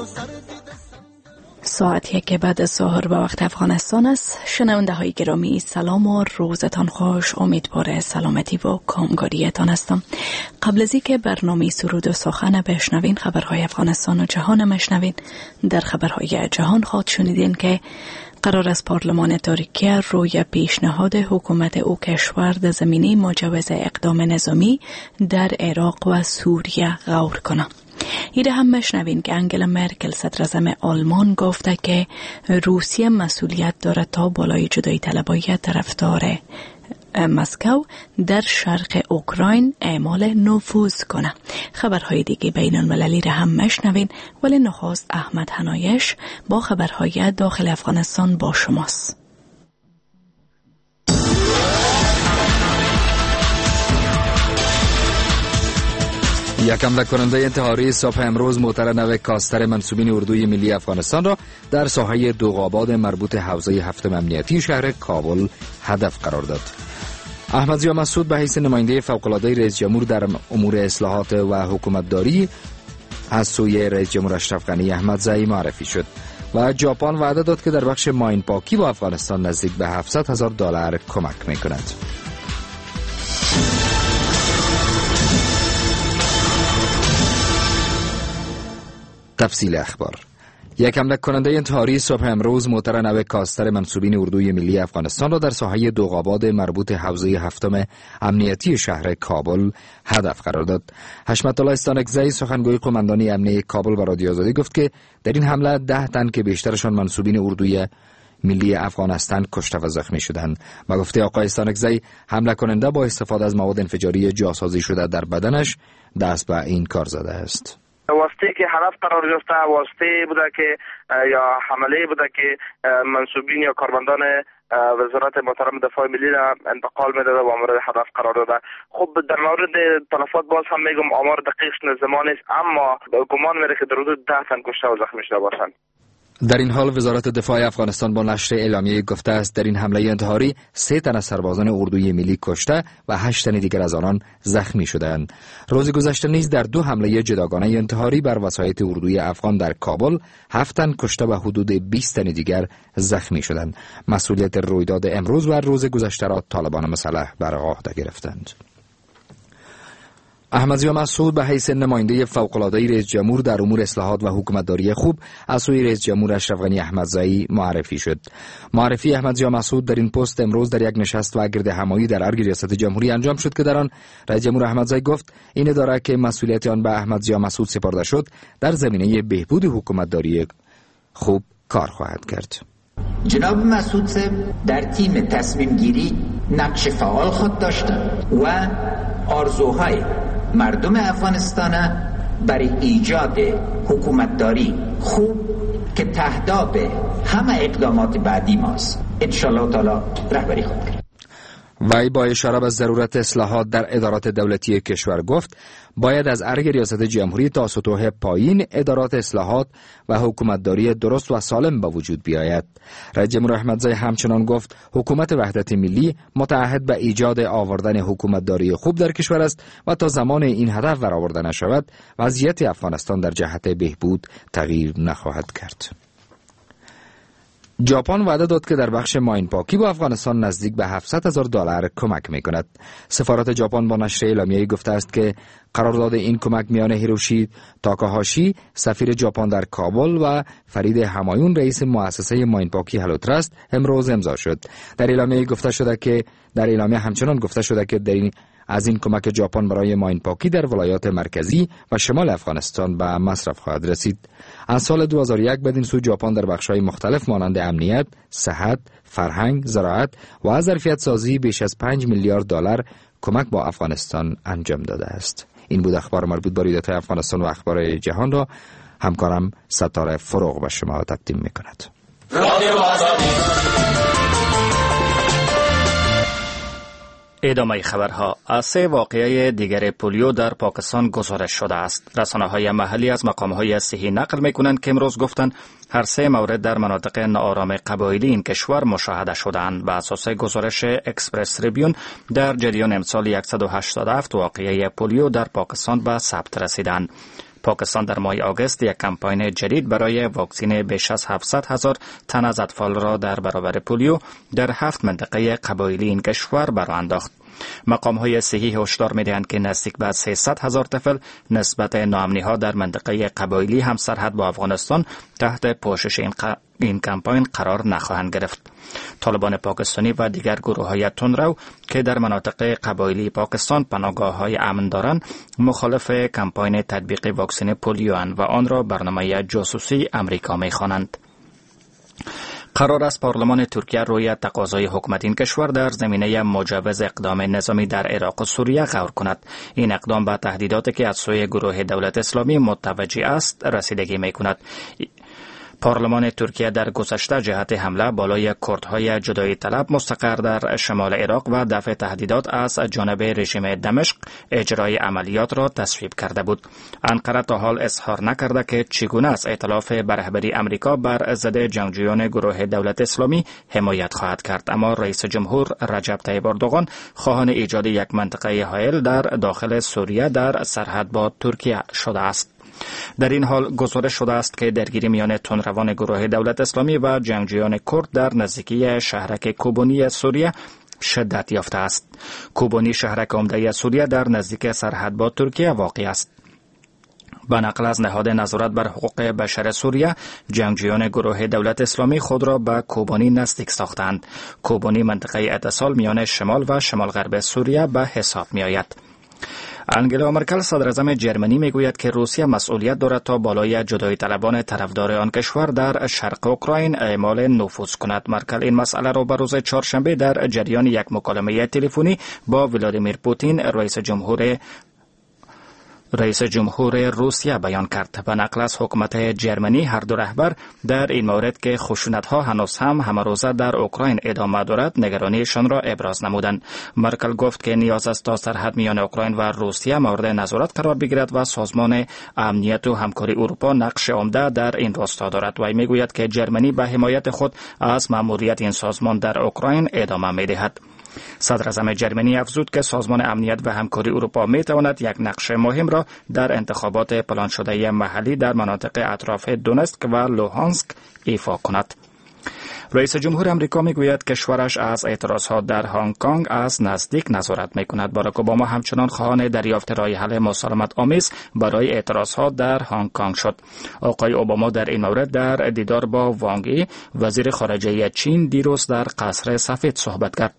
ساعت 1 بعد از ظهر به وقت افغانستان است. شنونده های گرامی سلام و روزتان خوش. امیدوار سلامتی و کامگاریتان هستم. قبل از اینکه برنامه سرود و سخن بشنوین، خبرهای افغانستان و جهان مشنوین. در خبرهای جهان خواهد شنیدین که قرار است پارلمان ترکیه روی پیشنهاد حکومت او کشور در زمینه مجوز اقدام نظامی در عراق و سوریه غور کنه. ایده هم مشنوین که انگلا مرکل صدراعظم آلمان گفته که روسیه مسئولیت دارد تا بالای جدایی طلبی طرفدار مسکو در شرق اوکراین اعمال نفوذ کنه. خبرهای دیگه بین المللی را هم مشنوین، ولی نخست احمد حنایش با خبرهای داخل افغانستان با شماست. یک حمله کننده انتحاری صبح امروز موتر نو کاستر منصوبین اردوی ملی افغانستان را در ساحه دوغاباد مربوط حوزه هفتم امنیتی شهر کابل هدف قرار داد. احمد ضیا مسعود به حیث نماینده فوق‌العاده رئیس جمهور در امور اصلاحات و حکومتداری از سوی رئیس جمهور اشرف غنی احمدزئی معرفی شد و ژاپن وعده داد که در بخش ماین پاکی با افغانستان نزدیک به $700,000 کمک می‌کند. تفصیل اخبار. یک حمله کننده انتحاری صبح امروز موتر نو کاستر منصوبین اردوی ملی افغانستان را در ساحه دوغاباد مربوط حوزه هفتم امنیتی شهر کابل هدف قرار داد. حشمت الله استانکزی سخنگوی قماندانی امنیتی کابل به رادیو آزادی گفت که در این حمله 10 تن که بیشترشان منصوبین اردوی ملی افغانستان کشته و زخمی شدند. با گفته آقای استانکزی، حمله کننده با استفاده از مواد انفجاری جاسازی شده در بدنش دست به این کار زده است. واسطه که هدف قرار گرفته واسطه بوده که یا حمله بوده که منصوبین یا کارمندان وزارت محترم دفاع ملی را انتقال میداده و مورد هدف قرار داده. خب در مورد تلفات باز هم میگم آمار دقیق زمان است، اما گمان میره که در حدود 10 تن کشته و زخمی شده باشند. در این حال وزارت دفاع افغانستان با نشر اعلامیه گفته است در این حمله انتحاری 3 تن از سربازان اردوی ملی کشته و 8 تن دیگر از آنان زخمی شدند. روز گذشته نیز در 2 حمله جداگانه انتحاری بر وسایط اردوی افغان در کابل 7 تن کشته و حدود 20 تن دیگر زخمی شدند. مسئولیت رویداد امروز و روز گذشته را طالبان مسلح بر عهده گرفتند. احمد ضیا مسعود به حیث نماینده فوق‌العاده رئیس جمهور در امور اصلاحات و حکومتداری خوب از سوی رئیس جمهور اشرف غنی احمدزئی معرفی شد. معرفی احمد ضیا مسعود در این پست امروز در یک نشست و گردهمایی در ارگ ریاست جمهوری انجام شد که در آن رئیس جمهور احمدزئی گفت این اداره که مسئولیت آن به احمد ضیا مسعود سپرده شد در زمینه بهبود حکومتداری خوب کار خواهد کرد. جناب مسعود صاحب در تیم تصمیم گیری نقش فعال خود داشتند و آرزوهای مردم افغانستان برای ایجاد حکومتداری خوب که تهداب همه اقدامات بعدی ماست انشاءالله تعالی رهبری خود کرد. وی با اشاره به ضرورت اصلاحات در ادارات دولتی کشور گفت باید از ارگ ریاست جمهوری تا سطوح پایین ادارات اصلاحات و حکومتداری درست و سالم به وجود بیاید. رئیس جمهور احمدزئی همچنان گفت حکومت وحدت ملی متعهد به ایجاد آوردن حکومتداری خوب در کشور است و تا زمان این هدف برآورده نشود وضعیت افغانستان در جهت بهبود تغییر نخواهد کرد. ژاپن وعده داد که در بخش ماین پاکی با افغانستان نزدیک به $700,000 کمک می‌کند. سفارت ژاپن با نشر اعلامیه‌ای گفته است که قرارداد این کمک میان هیروشی تاکاهاشی سفیر ژاپن در کابل و فرید همایون رئیس مؤسسه ماین پاکی هلوترست امروز امضا شد. در اعلامیه همچنان گفته شده که از این کمک ژاپن برای ماین پاکی در ولایات مرکزی و شمال افغانستان به مصرف خواهد رسید. از سال 2001 بدین سو ژاپن در بخش‌های مختلف مانند امنیت، صحت، فرهنگ، زراعت و ظرفیت سازی بیش از $5 میلیارد کمک با افغانستان انجام داده است. این بود اخبار مربوط به رویدادهای افغانستان و اخبار جهان را همکارم ستاره فروغ به شما تقدیم می‌کند. ادامه خبرها. از 3 واقعه دیگر پولیو در پاکستان گزارش شده است. رسانه‌های محلی از مقام‌های صحی نقل می‌کنند که امروز گفتند هر 3 مورد در مناطق ناآرام قبایلی این کشور مشاهده شدند. بر اساس گزارش اکسپرس تریبیون در جریان امسال 187 واقعه پولیو در پاکستان به ثبت رسیدند. پاکستان در ماه آگوست یک کمپاین جدید برای واکسین بیش از 700,000 تن از اطفال را در برابر پولیو در 7 منطقه قبایلی این کشور برآورد انداخت. مقام‌های صحی هشدار می‌دهند که نزدیک به 300,000 طفل نسبت ناامنی‌ها در منطقه قبایلی هم سرحد با افغانستان تحت پوشش این کمپاین قرار نخواهند گرفت. طالبان پاکستانی و دیگر گروه‌های تندرو که در مناطق قبایلی پاکستان پناهگاه‌های امن دارند مخالف کمپاین تطبیق واکسن پولیو اند و آن را برنامه جاسوسی امریکا می‌خوانند. قرار است پارلمان ترکیه روی تقاضای حکومت این کشور در زمینه مجوز اقدام نظامی در عراق و سوریه غور کند. این اقدام به تهدیداتی که از سوی گروه دولت اسلامی متوجه است رسیدگی می‌کند. پارلمان ترکیه در گذشته جهت حمله بالای کردهای جدایی طلب مستقر در شمال عراق و دفع تهدیدات از جانب رژیم دمشق اجرای عملیات را تصویب کرده بود. انقره تا حال اظهار نکرده که چگونه از ائتلاف به رهبری امریکا بر ضد جنگجویان گروه دولت اسلامی حمایت خواهد کرد، اما رئیس جمهور رجب طیب اردوغان خواهان ایجاد یک منطقه حائل در داخل سوریه در سرحد با ترکیه شده است. در این حال گزارش شده است که درگیری میان تندروان گروه دولت اسلامی و جنگجویان کرد در نزدیکی شهرک کوبانی سوریه شدت یافته است. کوبانی شهرک عمده سوریه در نزدیک سرحد با ترکیه واقع است. به نقل از نهاد نظارت بر حقوق بشر سوریه، جنگجویان گروه دولت اسلامی خود را به کوبانی نزدیک ساختند. کوبانی منطقه اتصال میان شمال و شمال غرب سوریه به حساب می آید. انگلا مرکل صدر اعظم جرمنی میگوید که روسیه مسئولیت دارد تا بالای جدایی طلبان طرفدار آن کشور در شرق اوکراین اعمال نفوذ کند. مرکل این مسئله را به روز چهارشنبه در جریان یک مکالمه تلفنی با ولادیمیر پوتین رئیس جمهور روسیه بیان کرد. به نقل از حکومت جرمنی هر دو رهبر در این مورد که خشونت‌ها هنوز هم همه‌روزه در اوکراین ادامه دارد نگرانیشان را ابراز نمودند. مرکل گفت که نیاز است تا سرحد میان اوکراین و روسیه مورد نظارت قرار بگیرد و سازمان امنیت و همکاری اروپا نقش عمده در این راستا دارد. و میگوید که جرمنی به حمایت خود از مأموریت این سازمان در اوکراین ادامه می‌دهد. صدر اعظم جرمنی افزود که سازمان امنیت و همکاری اروپا می تواند یک نقش مهم را در انتخابات پلان شده محلی در مناطق اطراف دونتسک و لوهانسک ایفا کند. رئیس جمهور امریکا میگوید کشورش از اعتراضات در هنگ کنگ از نزدیک نظارت میکند. باراک اوباما همچنان خواهان دریافت راه حل مسالمت آمیز برای اعتراضات در هنگ کنگ شد. آقای اوباما در این مورد در دیدار با وانگ ای وزیر خارجه چین دیروز در قصر سفید صحبت کرد.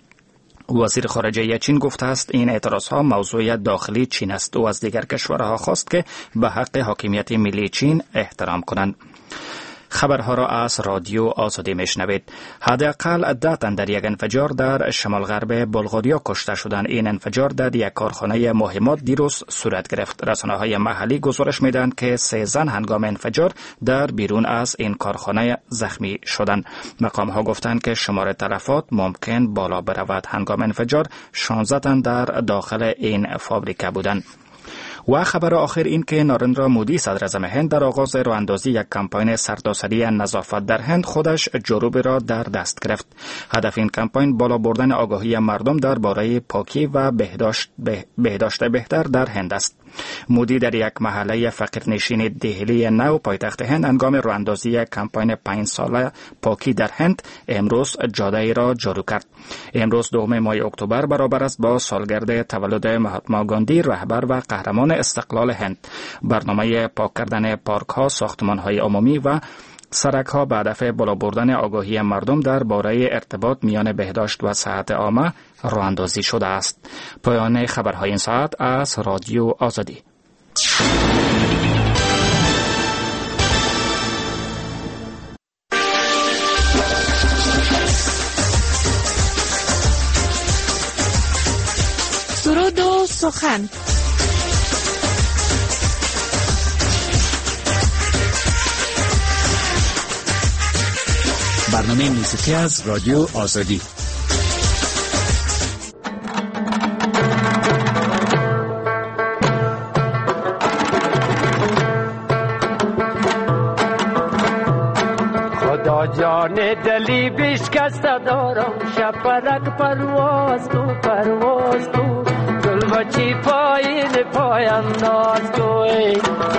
وزیر خارجه چین گفته است این اعتراضها موضوع داخلی چین است. او از دیگر کشورها خواست که به حق حاکمیت ملی چین احترام کنند. خبرها را از رادیو آزادی میشنوید. حداقل 10 تن در یک انفجار در شمال غرب بلغاریا کشته شدند. این انفجار در یک کارخانه مهمات دیروز صورت گرفت. رسانه‌های محلی گزارش میدهند که 3 زن هنگام انفجار در بیرون از این کارخانه زخمی شدند. مقام‌ها گفتند که شمار تلفات ممکن بالا برود. هنگام انفجار 16 تن در داخل این فابریکه بودند. و خبر آخر این که نارندرا مودی صدر اعظم هند در آغاز راه اندازی یک کمپاین سرتاسری نظافت در هند خودش جروب را در دست گرفت. هدف این کمپاین بالا بردن آگاهی مردم درباره پاکی و بهداشت بهتر در هند است. مودی در یک محله فقیرنشین دهلی نو پایتخت هند هنگام راه اندازی کمپاین 5 ساله پاکی در هند امروز جاده را جارو کرد. امروز 2 ماه اکتبر برابر است با سالگرد تولد مهاتما گاندی رهبر و قهرمان استقلال هند. برنامه پاک کردن پارک ها، ساختمان های عمومی و سرک ها به هدف بالا بردن آگاهی مردم درباره ارتباط میان بهداشت و صحت عامه راه اندازی شده است. پایان خبرهای این ساعت از رادیو آزادی. سرود و سخن. برنامه موسیقی از رادیو آزادی. خدا جان دلی بشکسته دارم، شپرک پرواز تو، پرواز تو، گل گل بچی پایین پای انداز کوی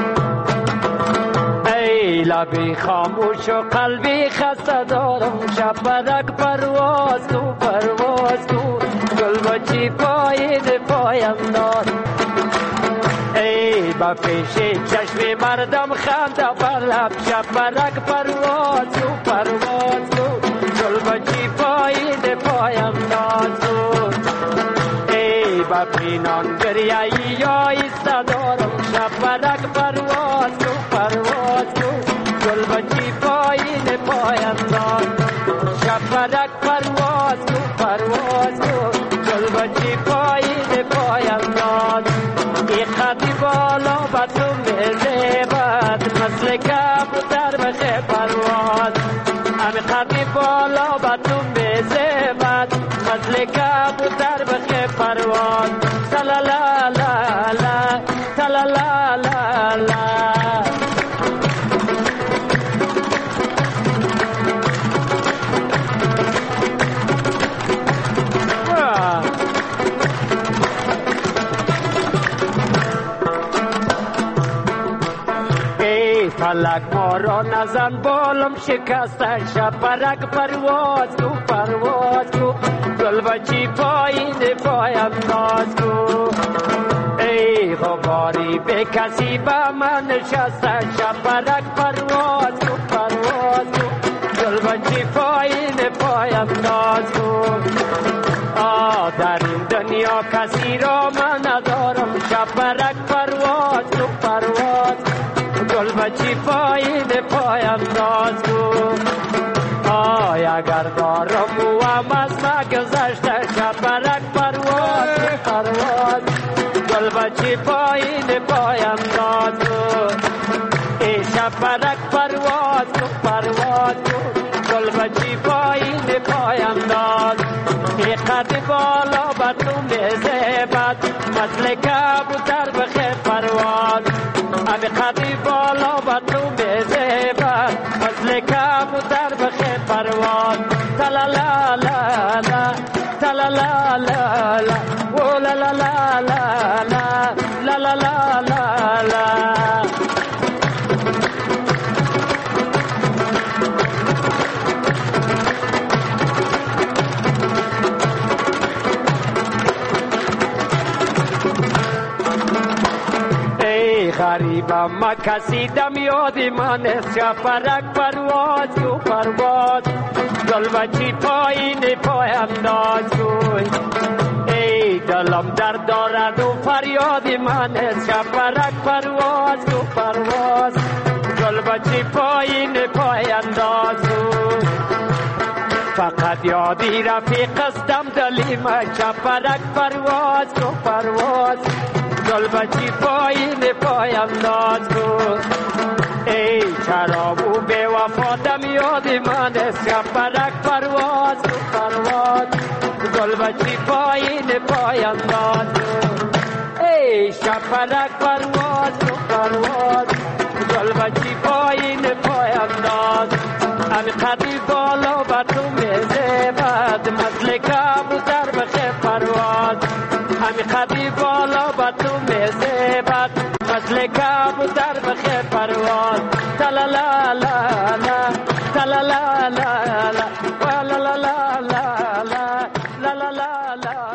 ای لبی خاموش و قلبی خسته دارم شبرک پرواز کو پرواز کو گل بچی پایین پای انداز ای با پیش چشم مردم خنده بر لب شبرک پرواز کو پرواز کو گل بچی پایین پای انداز کو ای با پینان گریایی یا ایسته دارم شبرک پرواز کو پرواز کو گل بچی پایین پای انداز شبرک پرواز کو پرواز کو گل بچی پایین پای انداز ای خطی بالا با تو میزیبد مثل کبوتر بخه پرواز امی خطی بالا با تو میزیبد مثل کبوتر بخه پرواز تلالا لا لا تلالا لا لا فلک ما را نزن بالم شکسته شبرک پرواز کو پرواز کو گل بچی پایین پای انداز کو ای غباری به کسی با من نشسته شبرک پرواز کو پرواز کو گل بچی پایین پای انداز کو در این دنیا کسی را من ندارم شبرک پرواز کو پرواز گل بچی پایین پای انداز کو اگر دارم و هم از گذشته شبرک پرواز پرواز گل بچی پایین پای انداز کو ای شبرک پرواز پرواز گل بچی پایین پای انداز ای قد بالا بر تو میزیبد مثل کبوتر بخه پرواز امی قدی بالا با تو میزیبد مثل کبوتر بخه پرواز تلالا لا لا تلالا لا لا او لا لا لا لا لا لا لا لا لا غریبم ما کسی دم یادی من است شبرک پرواز کو پرواز گل بچی پایین پای انداز کو ای دلم درد دارد و فریادی من است شبرک پرواز کو پرواز گل بچی پایین پای انداز کو فقط یادی رفیق استم دلی ما شبرک پرواز کو پرواز گل بچی پایین پای انداز کو ای چرا و بے وفا دم یادی من است شبرک پرواز کو پرواز گل بچی پایین پای انداز کو ای شبرک پرواز کو پرواز گل بچی پایین پای انداز امی قدی بالا بر تو میزیبد مثل کبوتر بخه پرواز امی قدی بالا بر تو میزیبد مثل کبوتر بخه پرواز تلالا لا لا تلالا لا لا لا لا لا لا لا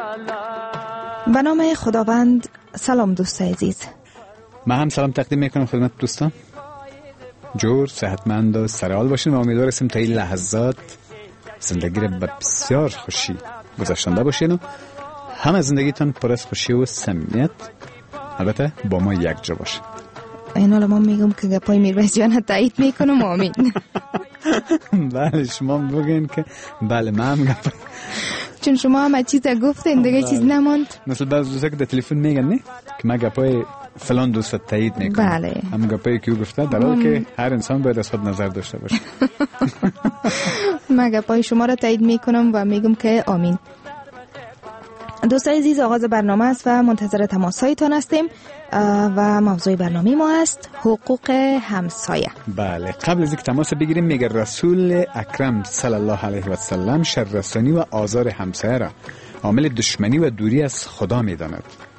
لا. به نام خداوند. سلام دوست عزیز، من هم سلام تقدیم میکنم خدمت دوستان. جور صحتمند و سرحال باشین و امیدوار هستیم تا این لحظات زندگی رو به بسیار خوشی گذشتنده باشین و همه زندگیتان پر از خوشی و صمیمیت، البته با ما یک جا باشه. این حالا ما میگم که گپای میرویس جان تایید میکنم. آمین. بله شما بگین که بله من هم گپ، چون شما همه چیز گفتین دیگه چیز نماند. مثل بعض دوستا که در تلفن میگن نه که من گپای فلان دوست تایید میکنم. بله. هم گپایی که او گفته در حالی که هر انسان باید از خود نظر داشته باشه. من گپای شما را تایید میکنم و میگم که آمین. دوستان عزیز، آغاز برنامه است و منتظر تماس‌هایتان هستیم و موضوع برنامه ما است حقوق همسایه. بله، قبل از اینکه تماس بگیریم میگه رسول اکرم صلی الله علیه و سلم شررسانی و آزار همسایه را عامل دشمنی و دوری از خدا میداند.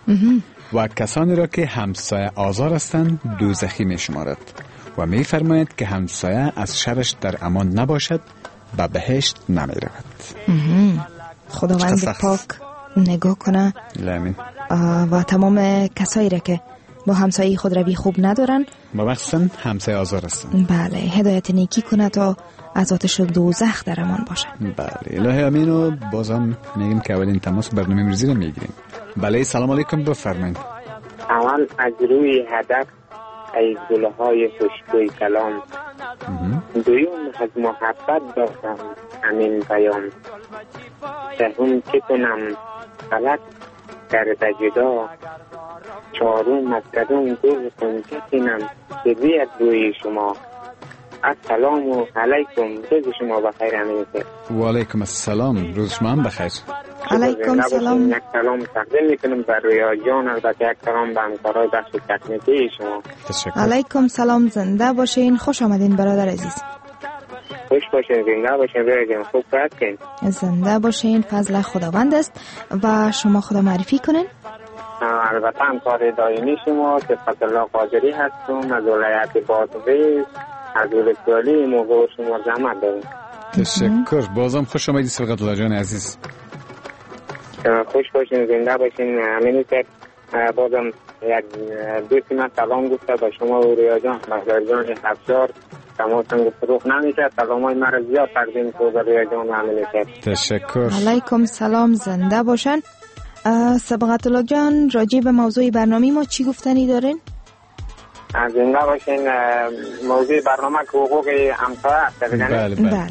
و کسانی را که همسایه آزار هستند دوزخی می شمارد و می فرماید که همسایه از شرش در امان نباشد و بهشت نمی رود. خداوند پاک نگاه کنه و تمام کسایی را که با همسایه خود روی خوب ندارن و مخصوصا همسایه آزار هستند، بله، هدایت نیکی کنه تا از آتش دوزخ در امان باشن. بله، الهی امین. و بازم میگیم که اولین تماس برنامه امروزی رو میگیریم. بله، سلام علیکم، بفرمایید. اول از روی هدف از گلهای خوشبوی کلام، دویم از محبت داشتم همین پیام، سوم که کنم غلط کرده جدا، چهارم از قدم گل کنجتینم که بیاد روی شما. السلام علیکم، روز شما بخیر. همینطور و علیکم السلام، روز شما هم بخیر. علیکم سلام. یک سلام تقدیم میکنم بر رویا جان، البته یک سلام به همکارای بخش تکنیکی شما. تشکر. علیکم سلام، زنده باشین، خوش آمدین برادر عزیز. خوش باشین، زنده باشین، رویا جان خوب کار کنین. زنده باشین، فضل خداوند است. و شما خدا معرفی کنین. البته همکار دائمی شما صفت الله قادری هستم از ولایت بادغیس، از ولسوالی موقع شما زحمت داریم. تشکر. بازم خوش آمدید صفت الله جان عزیز. خوش باشین، زنده باشین. همین که بازم یک دوستی من سلام گفته با شما و رویا جان مهدر جان افشار، تماسم گفت روح نمیشه، سلام های مرا زیاد تقدیم کنید به رویا جان. همین که تشکر. علیکم سلام، زنده باشن. سبقت الله جان، راجع به موضوع برنامه ما چی گفتنی دارین؟ زنده باشین. موضوع برنامه که حقوق همسایه است. بله بله.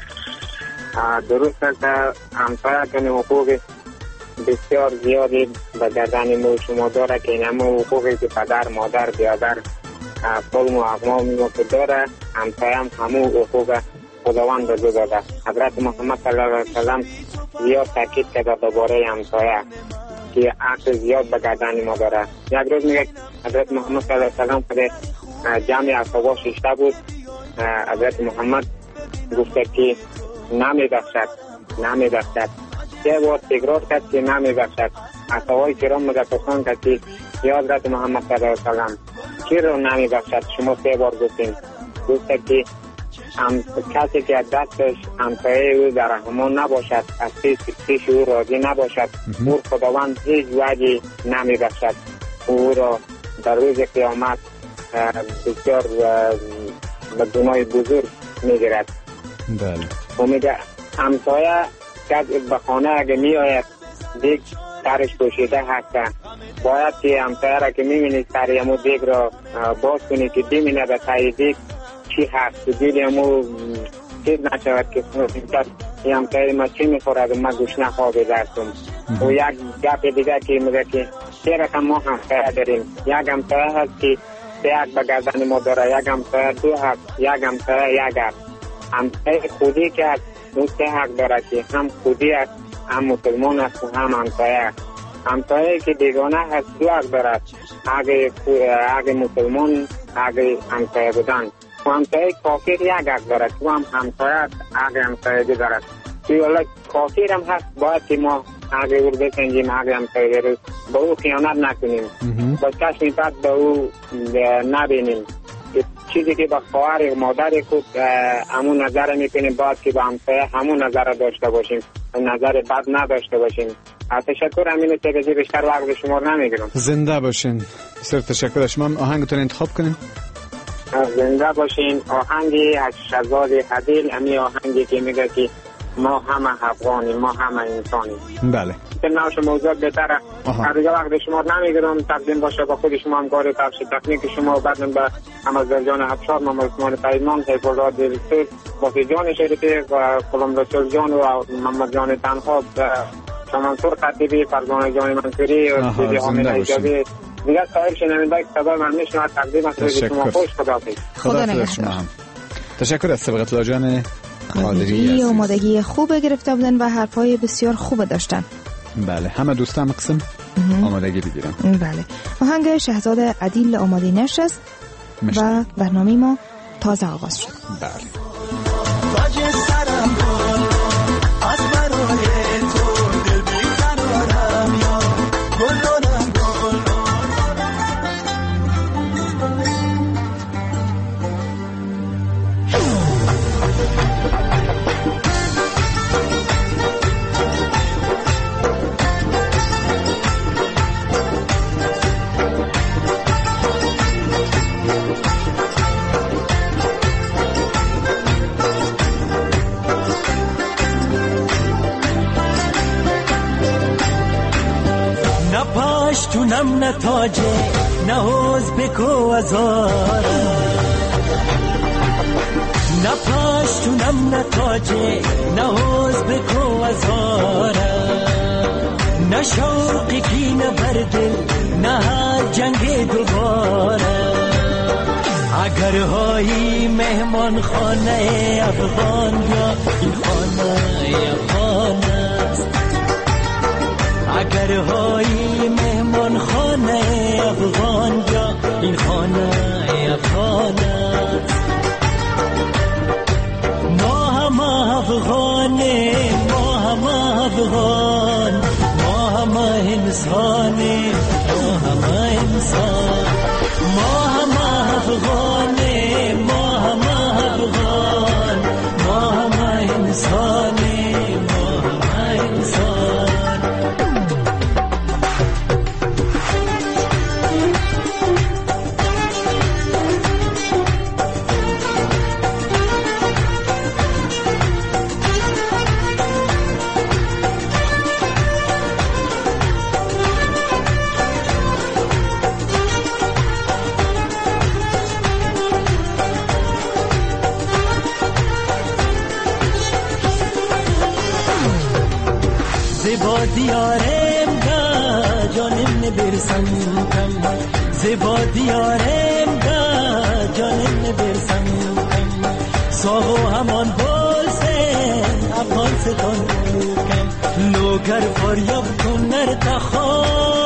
درست است، همسایه کنی حقوق بسیار زیادی به گردن ما شما داره که این همه حقوقی که پدر، مادر، بیادر، قوم و اقوام ما که داره، همسایه هم همه حقوق خداوند رو داده. حضرت محمد صلی الله علیه وسلم زیاد تاکید کرده درباره همسایه که حق زیاد به گردن ما داره. یک روز میگه حضرت محمد صلی الله علیه وسلم که جمعی اصحاب ششته بود، حضرت محمد گفته که نمی‌بخشد. سه بار تکرار کرد که نمی‌بخشد. اصحابای کرام متفقان کرد که یا حضرت محمد صلی الله علیه وسلم چرا نمی‌بخشد؟ شما سه بار گفته که کسی که دستش همسایه او در رحمان نباشد، از پیش او راضی نباشد، او خداوند هیچ وجهی نمی‌بخشد. او را در روز قیامت بسیار به گناه بزرگ می‌گیرد. بله. و میگه همسایه که به خانه اگه میآید دیگ سرش پوشیده هست، باید که همسایه را که می‌بینید سر امو دیگ را باز کنی که ببینه به تای دیگ چی هست، دیدی امو چیز نشود که این همسایه ما چی میخورد و ما گوش نخوابیده هستم. و یک گپ دیگه که میگه که سه رقم ما همسایه داریم، یک همسایه هست که سه حق به گردن ما داره، یک همسایه دو حق، یک همسایه یک حق. همسایه خودی که هست اون سه حق داره که هم خودی است، هم مسلمان است و هم همسایه. همسایه که بیگانه هست دو حق دارد، حق مسلمان، حق همسایه بودن. و همسایه کافر یک حق دارد، و هم همسایه حق همسایه دارد. که حالا کافر هم هست، باید که ما حق او رو بسنجیم، حق همسایه رو به او خیانت نکنیم، با چشم بد به او نبینیم. چیزی که با خواهر مادر خود همون نظر میکنیم، باید که با همسایه همون نظر داشته باشیم، نظر بد نداشته باشیم. تشکر. همینه که بیشتر وقت شما رو نمیگیرم. زنده باشین. بسیار تشکر. شما هم آهنگتون انتخاب کنین. زنده باشین. آهنگی از شهزاد حدیل، همین آهنگی که میگه که ما همه افغانیم، ما همه انسانیم. بله. نوش موضوع بهتره. هر دیگه وقت شما نمیگیرم، تقدیم باشه با خود شما همکار بخش تکنیک شما، بعدم به محمد جان افشار، محمد عثمان پیمان، سیف الله دلسوز، باقی جان شریفی و کلام رسول جان و محمد جان تنها، شمانسور خطیبی، فرزانه جان منصوری و سیدی حامد ایجابی. دیگه صاحب شنونده که صدای من میشنوه، تقدیم از شما خوش. خدا نگهدار. تشکر از سبقت الله جان قادری. آمادگی خوب گرفته بودن و حرفای بسیار خوب داشتن. بله، همه دوستان قسم آمادگی بگیرن. بله. آهنگ شهزاد عدیل آماده نشست و برنامه ما تازه آغاز شد. بله. از برای تو دل بی قرارم، یا گلونم نه تاجه نه حوز بکو ازاره نه پشتونم نه تاجه نه حوز بکو ازاره نه شوقی کی نه بردل نه جنگ دوباره اگر هایی مهمان خانه افغان یا این خانه افغان است اگر هایی مهمان خانه افغان یا این خانه افغان است ما هم افغانه ما هم افغان ما هم انسانه ما هم انسان ما هم افغانه ما هم افغان ما هم انسانه ما هم انسان زیبا دیارم دا جانم نبرسم کم زیبا دیارم دا جانم نبرسم کم ساغو همان بولسن افغان ستان کم لوگر فریاب کنر تخار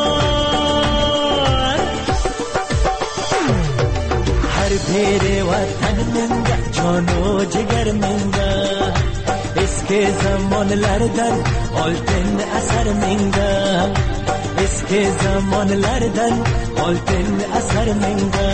هر پیر وطن منگه جانو جگر منگه اسکی zamanlardan oltin asar menga eski zamonlardan oltin asar menga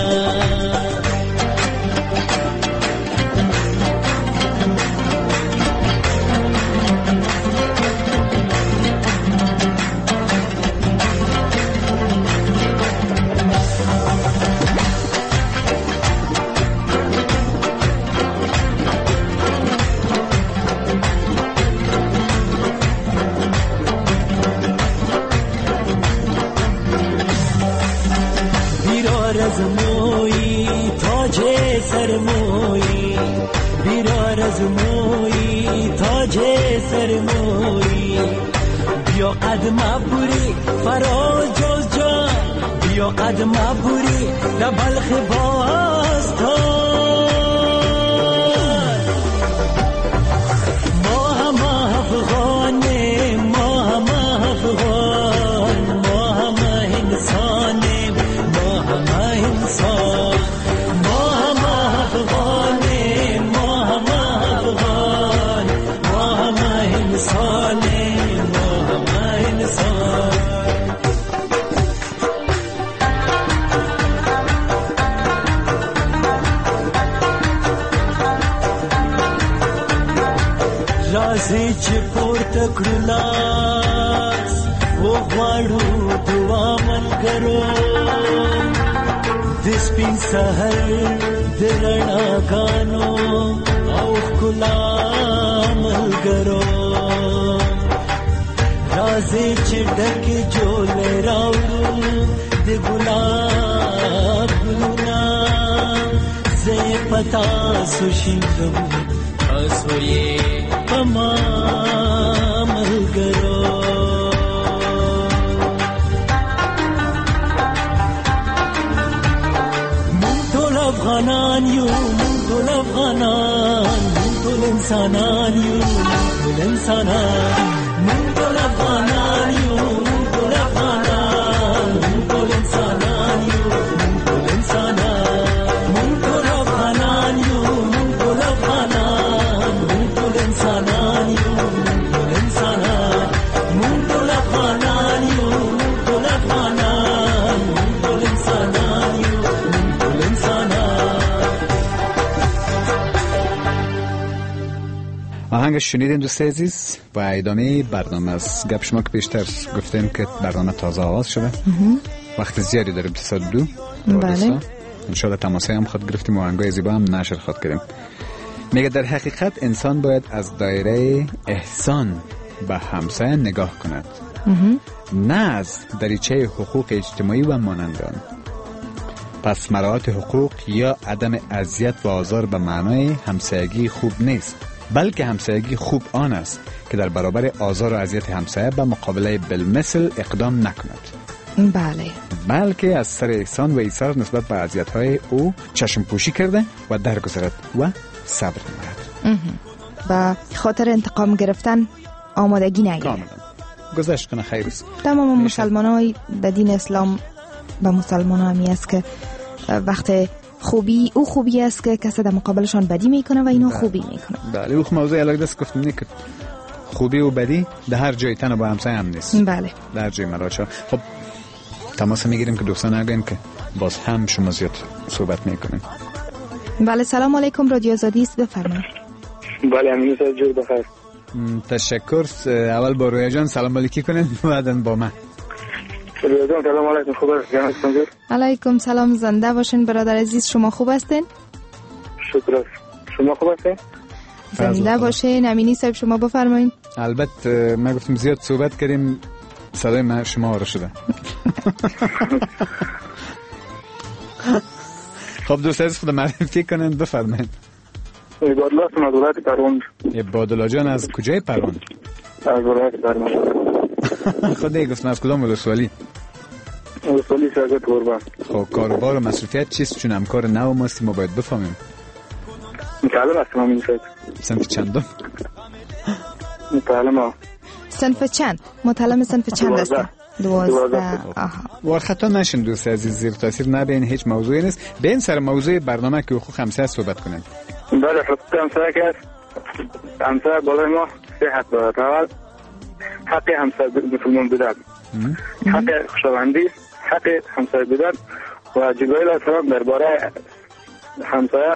از موی تاج سرموی بیرار از موی تاج سرموی بیا قدم بوری فرا جز جان بیا قدم بوری در بلخ باستان ما هم افغانه ما هم افغان ما هم انسانه ما هم انسان ما هم افغانه ما هم افغان ما هم انسانه ما هم انسان رازی چې پورته کړو لاس وغواړو دعا ملګرو د سپین سحر د رڼاګانو او ښکلا ملګرو رازی چې ډکې جولې راوړو د ګلاب ګلونه زه یې په تاسو شیندم تاسو یې ما ملګرو مونږ ټول افغانان یو مونږ ټول افغانان مونږ ټول انسانان یو مونږ ټول انسانان مونږ ټول افغانان یو مونږ ټول افغانان مونږ ټول انسانان یو مونږ ټول انسانان مونږ ټول افغانان یو مونږ ټول افغانان مونږ ټول انسانان یو مونږ ټول انسانان مونږ ټول افغانان یو مونږ ټول افغانان مونږ ټول انسانان یو مونږ ټول انسانان. آهنگش شنیدیم دوست عزیز و ادامه برنامه از گپ شما که بیشتر گفتیم که برنامه تازه آغاز شده وقت زیادی داریم تا ساعت 2 بله انشاءالله تماسه هم خود گرفتیم و آهنگای زیبا هم نشر خود کردیم. میگه در حقیقت انسان باید از دایره احسان به همسایه نگاه کند نه از دریچه حقوق اجتماعی و مانند آن. پس مراعات حقوق یا عدم اذیت و آزار به معنای همسایگی خوب نیست، بلکه همسایگی خوب آن است که در برابر آزار و اذیت همسایه به مقابله بالمثل اقدام نکند، بله، بلکه از سر احسان و ایثار نسبت به اذیت‌های او چشم پوشی کرده و درگذرد و صبر نماید. با خاطر انتقام گرفتن آمادگی نگیره، کاملا گذشت کنه. خیر است. تمام مسلمان‌های در دین اسلام به مسلمان همی است که وقت خوبی او خوبی است که کسی در مقابلشان بدی میکنه و اینو خوبی میکنه. بله، او موضوع الگ دست گفتم نه که خوبی و بدی در هر جای تن با همسایه هم نیست. بله، در جای مراچا. خب تماس میگیریم که دوستان نگن که باز هم شما زیاد صحبت میکنیم. بله، سلام علیکم، رادیو آزادی است، بفرمایید. بله، امین صاحب جور بخیر. تشکر. اول با رویا جان سلام علیکی کنید، بعداً با من. رویا جان سلام علیکم، خوب هستین؟ علیکم سلام، زنده باشین برادر عزیز. شما خوب هستین؟ شکر. شما خوب هستین؟ زنده باشین. امینی صاحب شما بفرمایید. البته ما گفتیم زیاد صحبت کردیم، صدای من شما آره شده. خب دوست عزیز خود معرفی کنند، بفرمایید. عبادالله هستم از ولایت پروان. عبادالله جان از کجای پروان؟ از ولایت پروان. خودی گفتم از کدام ولسوالی؟ ولسوالی شرقت قربان. خب کاروبار و مسئولیت چیست؟ چون همکار نو ماستی ما باید بفهمیم. متعلم هستم امین صاحب. صنف چندم؟ متعلم. صنف چند؟ متعلم صنف چند هستم؟ 12. خطا نشین دوست عزیز، زیر تاثیر نبین، هیچ موضوعی نیست. به این سر موضوع برنامه که حقوق همسایه صحبت کنیم. بله، حقوق همسایه که همسایه بالای ما صحت دارد. اول حق همسایه مسلمان بدن، حق خوشاوندی، حق همسایه بدن و جبرائیل علیه السلام درباره همسایه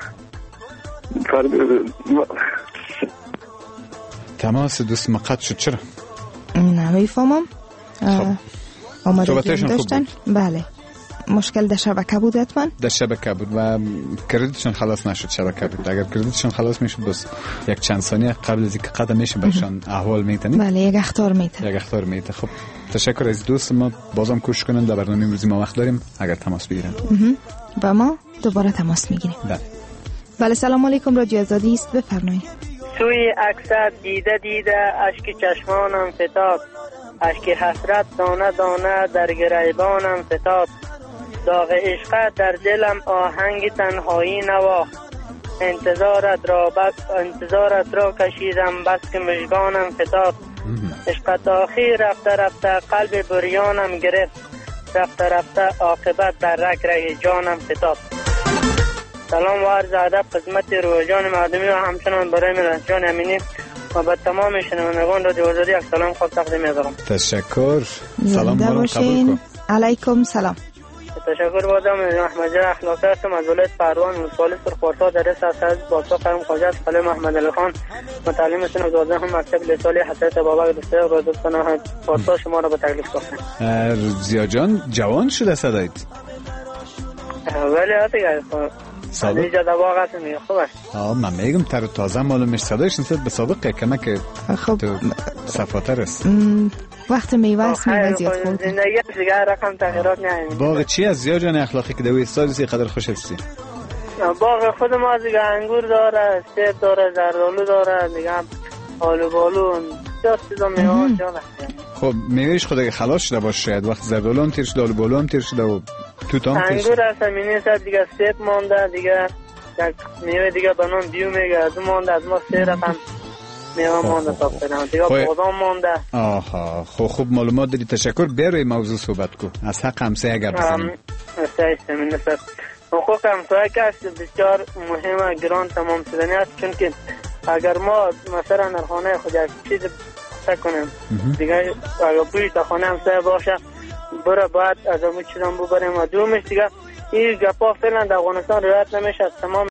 تماس دوست مقطع شد. چرا؟ نمیفهمم. آمادگی داشتن؟ بله. مشکل در شبکه بود حتما؟ در شبکه بود و کردیتشون خلاص نشد. شبکه بود. اگر کردیتشون خلاص میشد بس یک چند ثانیه قبل از اینکه قدم میشه برشان احوال میتنید. بله، یک اخطار میته. خب تشکر از دوست. ما بازم کوشش کنیم در برنامه امروزی ما وقت داریم اگر تماس بگیرن با ما دوباره تماس میگیریم. بله سلام علیکم، رادیو آزادی است، بفرمایید. سوی اکثر دیده اشک چشمانم فتاد، اشک حسرت دانه دانه در گریبانم فتاد، داغ عشق در دلم آهنگ تنهایی نواخت، انتظارت را کشیدم بس که مژگانم فتاد، عشق تاخیر رفته قلب بریانم گرفت، رفته عاقبت در رگ جانم فتاد. سلام و عرض ادب خدمت رویجان مردمی و همچنان برای ملت‌جان امینی و به تمام شنوندگان رادیو آزادی یک سلام خود تقدیم می‌کنم. تشکر. سلام قبول کن. علیکم سلام. تشکر بازم احمد جان اخلاقی هستم از ولایت پروان ولسوالی سرخوارسا در رئیس از باشا قائم خواجه خلیل محمد علی خان متعلم سن 12 هم مکتب لیسوالی حضرت بابا دوسته و دوستان خواستار شما را به تکلیف گفتم. زیا جان جوان شده صدایت. ولی دیگه سابق اینجا دواغ هست میگه خوب است. من میگم تر تازه معلوم میشه صدایش نسبت به سابقه کمک خب صفاتر است. وقت میوه است میوه زیاد خورد. زندگی دیگه رقم تغییرات نمیاد. باغ چی از زیا جان اخلاقی که دوی استادی قدر خوش هستی؟ باغ خود ما دیگه انگور داره، سیب داره، زردآلو داره، دیگه آلو بالو زیاد چیزا میوه جان. خب میوهش خود اگه خلاص شده باشه شاید وقت زردآلو هم تیر شده، آلو بالو هم تیر شده و توت هم تیر شده. انگور هست همینه صد دیگه سیب مانده، دیگه یک میوه دیگه به نام بیو میگه از مانده، از ما 3 رقم میوه مانده تا فعلا دیگه بادام مانده. آها خوب معلومات دادی، تشکر. بیاروی موضوع صحبت کو از حق همسایه گپ بزنیم. همین صد حقوق همسایه که بسیار مهمه، گران تمام شدنی است، چون که اگر ما مثلا در خانه خود یک چیز کنیم دیگه اگر بوی تا خانه همسایه باشه برای باید از اون چیزان ببریم و دومش دیگه این گپا فعلا در افغانستان رعایت نمیشه. تمام